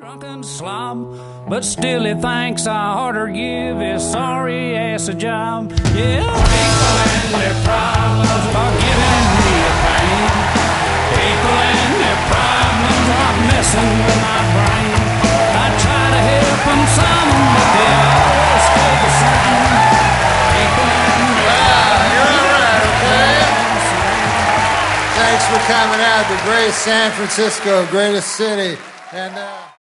Drunken slob, but still he thinks I oughter give his sorry ass a job. Yeah, people and their problems are giving me a pain. People and their problems are messing with my brain. I try to help them some, but they always stay the same. People and their you're all right, okay? Thanks for coming out. The great San Francisco, greatest city. And